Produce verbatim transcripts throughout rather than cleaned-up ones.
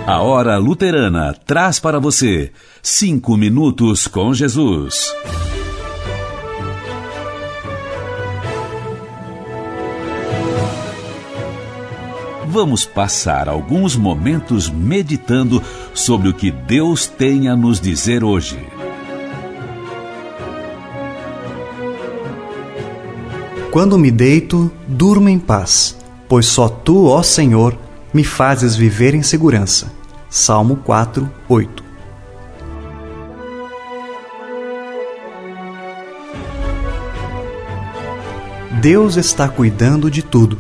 A Hora Luterana traz para você cinco minutos com Jesus. Vamos passar alguns momentos meditando sobre o que Deus tem a nos dizer hoje. Quando me deito, durmo em paz, pois só Tu, ó Senhor, me fazes viver em segurança. Salmo quatro, oito. Deus está cuidando de tudo.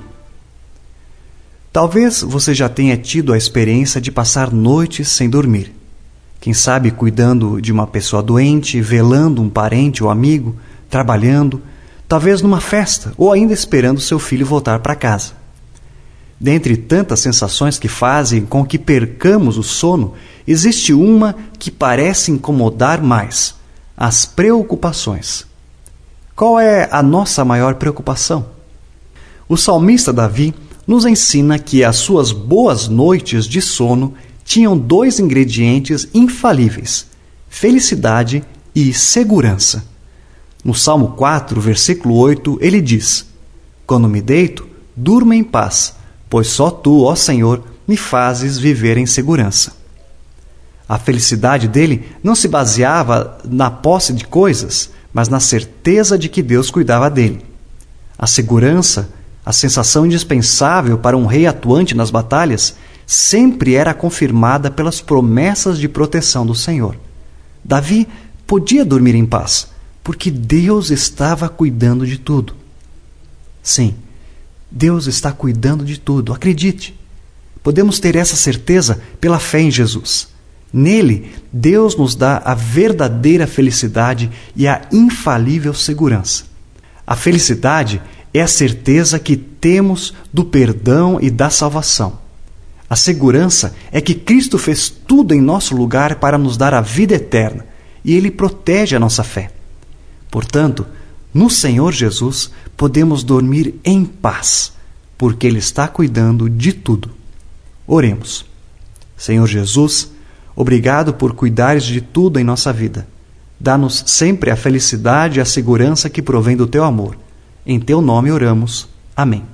Talvez você já tenha tido a experiência de passar noites sem dormir. Quem sabe cuidando de uma pessoa doente, velando um parente ou amigo, trabalhando, talvez numa festa ou ainda esperando seu filho voltar para casa. Dentre tantas sensações que fazem com que percamos o sono, existe uma que parece incomodar mais: as preocupações. Qual é a nossa maior preocupação? O salmista Davi nos ensina que as suas boas noites de sono tinham dois ingredientes infalíveis: felicidade e segurança. No Salmo quatro, versículo oito, ele diz: Quando me deito, durmo em paz, pois só Tu, ó Senhor, me fazes viver em segurança. A felicidade dele não se baseava na posse de coisas, mas na certeza de que Deus cuidava dele. A segurança, a sensação indispensável para um rei atuante nas batalhas, sempre era confirmada pelas promessas de proteção do Senhor. Davi podia dormir em paz, porque Deus estava cuidando de tudo. Sim, Deus está cuidando de tudo, acredite. Podemos ter essa certeza pela fé em Jesus. Nele, Deus nos dá a verdadeira felicidade e a infalível segurança. A felicidade é a certeza que temos do perdão e da salvação. A segurança é que Cristo fez tudo em nosso lugar para nos dar a vida eterna, e Ele protege a nossa fé. Portanto, no Senhor Jesus, podemos dormir em paz, porque Ele está cuidando de tudo. Oremos. Senhor Jesus, obrigado por cuidares de tudo em nossa vida. Dá-nos sempre a felicidade e a segurança que provém do Teu amor. Em Teu nome oramos. Amém.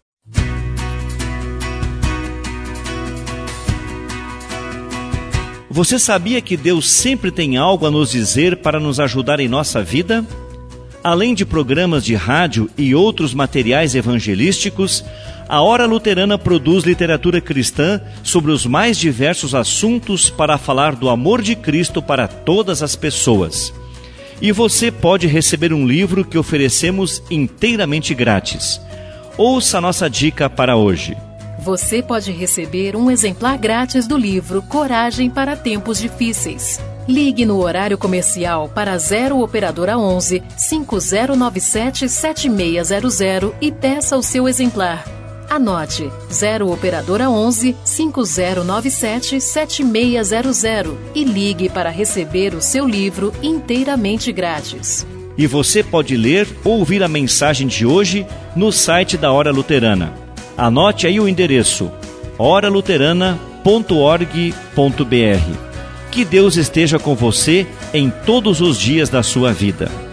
Você sabia que Deus sempre tem algo a nos dizer para nos ajudar em nossa vida? Além de programas de rádio e outros materiais evangelísticos, a Hora Luterana produz literatura cristã sobre os mais diversos assuntos para falar do amor de Cristo para todas as pessoas. E você pode receber um livro que oferecemos inteiramente grátis. Ouça a nossa dica para hoje. Você pode receber um exemplar grátis do livro Coragem para Tempos Difíceis. Ligue no horário comercial para zero Operadora onze, cinco zero nove sete, sete seis zero zero e peça o seu exemplar. Anote: zero Operadora onze, cinco zero nove sete, sete seis zero zero e ligue para receber o seu livro inteiramente grátis. E você pode ler ou ouvir a mensagem de hoje no site da Hora Luterana. Anote aí o endereço: hora luterana ponto org ponto br. Que Deus esteja com você em todos os dias da sua vida.